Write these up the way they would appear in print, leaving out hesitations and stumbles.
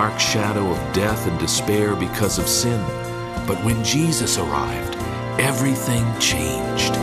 dark shadow of death and despair because of sin. But when Jesus arrived, everything changed.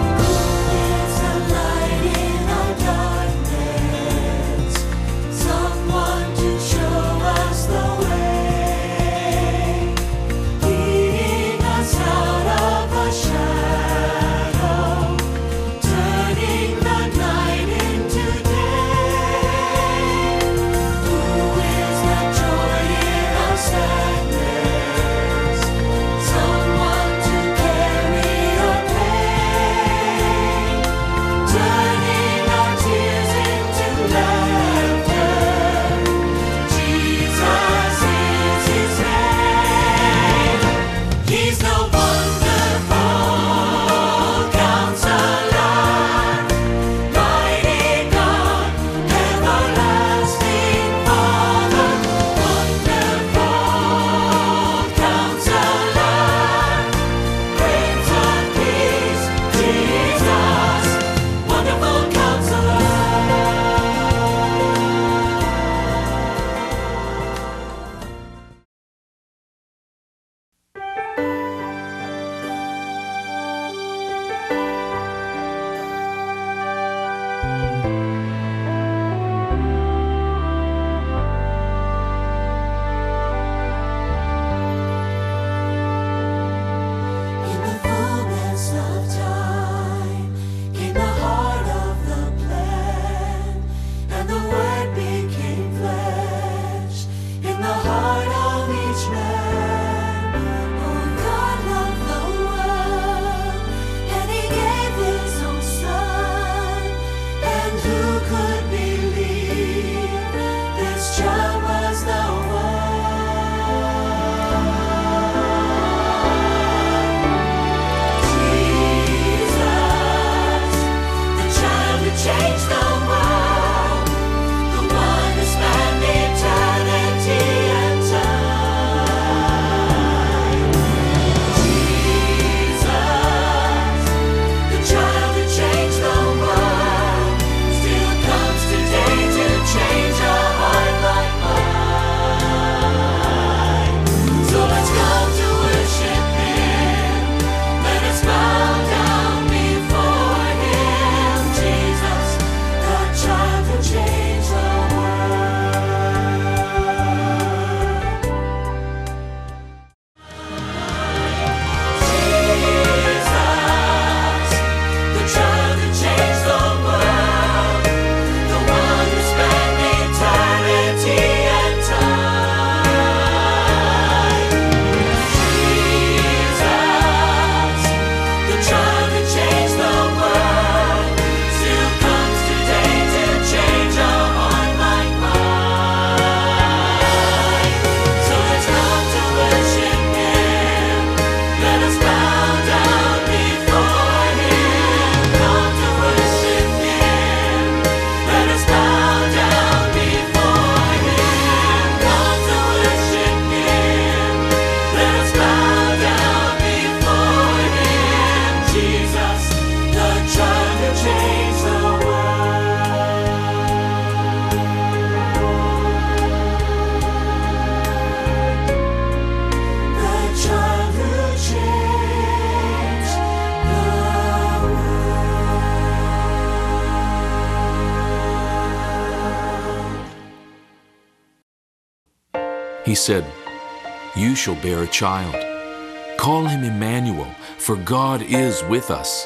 He said, "You shall bear a child. Call him Emmanuel, for God is with us."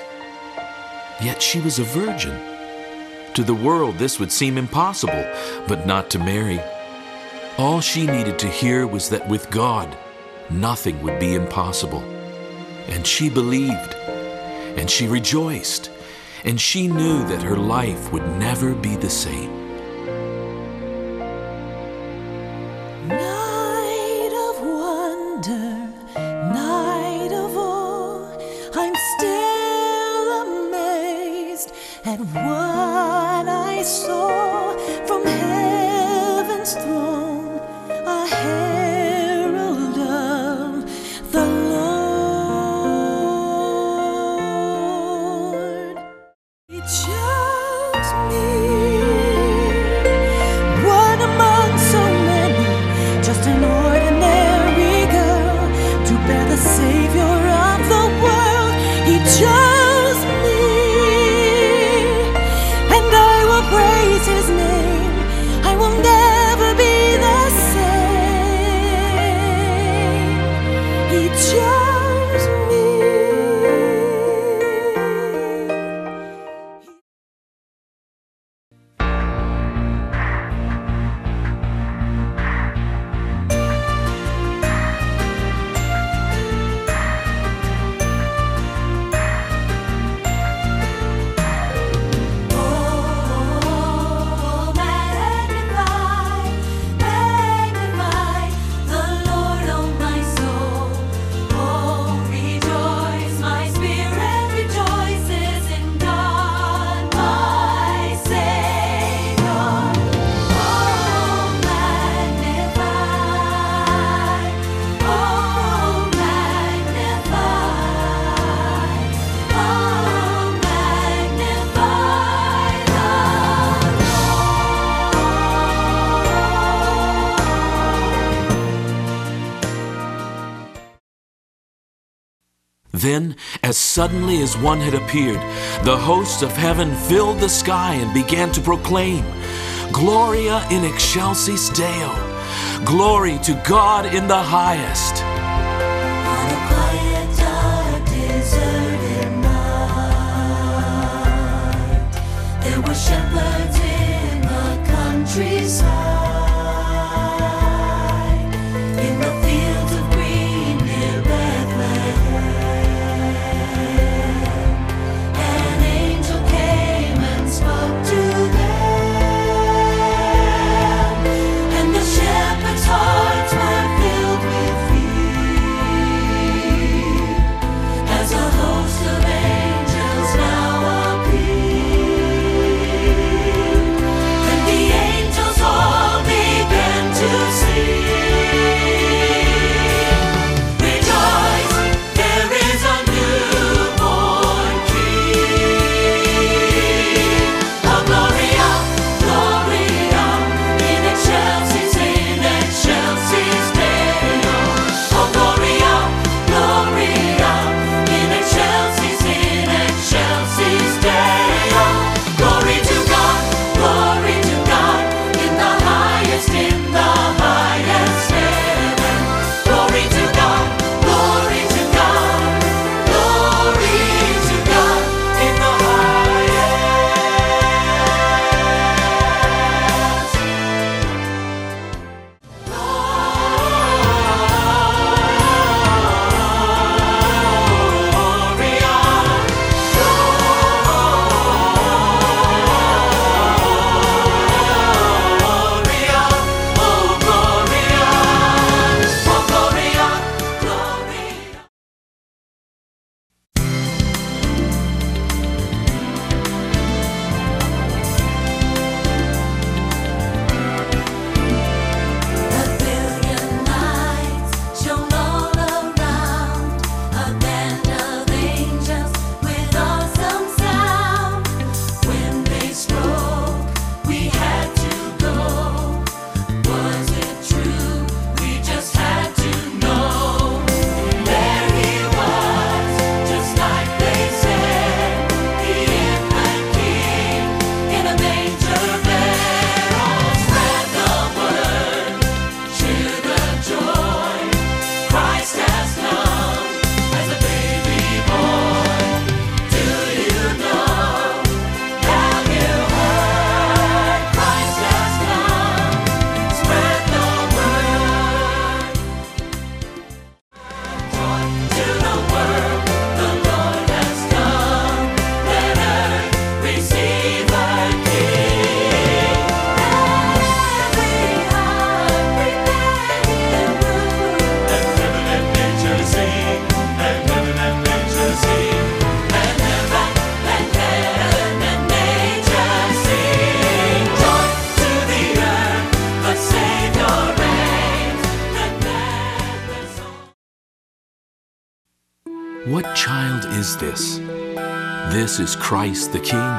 Yet she was a virgin. To the world, this would seem impossible, but not to Mary. All she needed to hear was that with God, nothing would be impossible. And she believed, and she rejoiced, and she knew that her life would never be the same. Night of wonder, night of awe, I'm still amazed at what I saw from heaven's throne, a herald of the Lord. It shows me just me. Then, as suddenly as one had appeared, the hosts of heaven filled the sky and began to proclaim, Gloria in excelsis Deo, glory to God in the highest. On a quiet, dark, deserted night, there were shepherds in the countryside, in the fields of green near Bethlehem. An angel came and spoke to them, and the shepherds' hearts were filled with fear, as a host of angels now appeared. And the angels all began to sing, Rejoice, there is a newborn King. Oh, Gloria, Gloria, in excelsis Deo. Oh, Gloria, Gloria, in excelsis Deo. Glory to God, in the highest heaven. Glory to God, glory to God in the What child is this? This is Christ the King.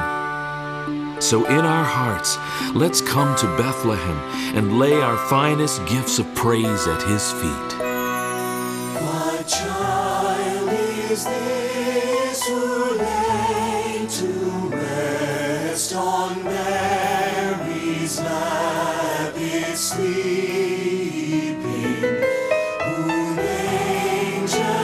So in our hearts, let's come to Bethlehem and lay our finest gifts of praise at His feet. What child is this who lay to rest on Mary's lap is sleeping, whom angels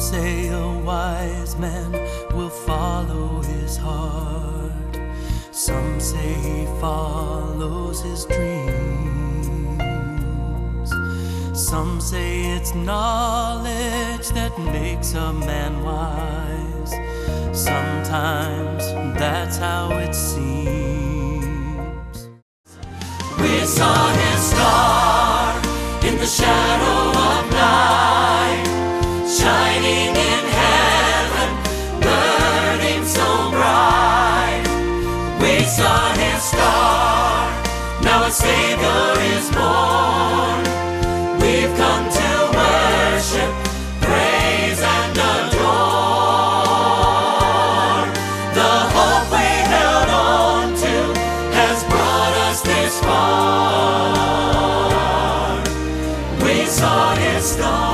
say a wise man will follow his heart. Some say he follows his dreams. Some say it's knowledge that makes a man wise. Sometimes that's how it seems. We saw his star in the shadow of night, shining in heaven, burning so bright. We saw his star, now a Savior is born. We've come to worship, praise and adore. The hope we held on to has brought us this far. We saw his star.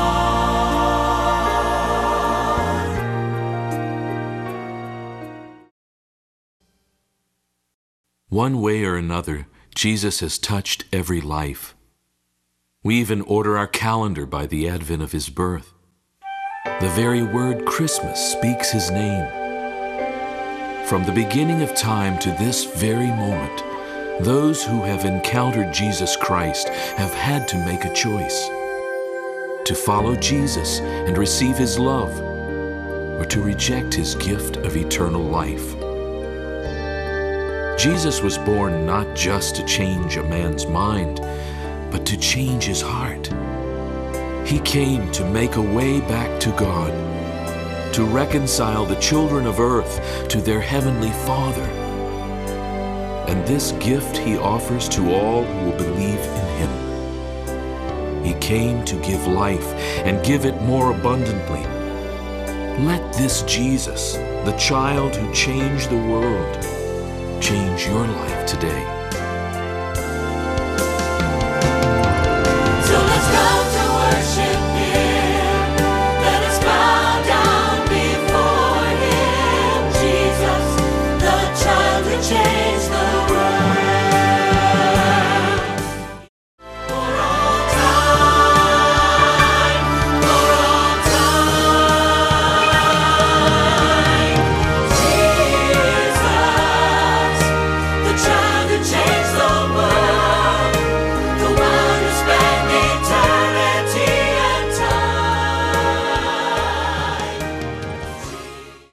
One way or another, Jesus has touched every life. We even order our calendar by the advent of his birth. The very word Christmas speaks his name. From the beginning of time to this very moment, those who have encountered Jesus Christ have had to make a choice: to follow Jesus and receive his love, or to reject his gift of eternal life. Jesus was born not just to change a man's mind, but to change his heart. He came to make a way back to God, to reconcile the children of earth to their heavenly Father. And this gift he offers to all who will believe in him. He came to give life and give it more abundantly. Let this Jesus, the child who changed the world, change your life today.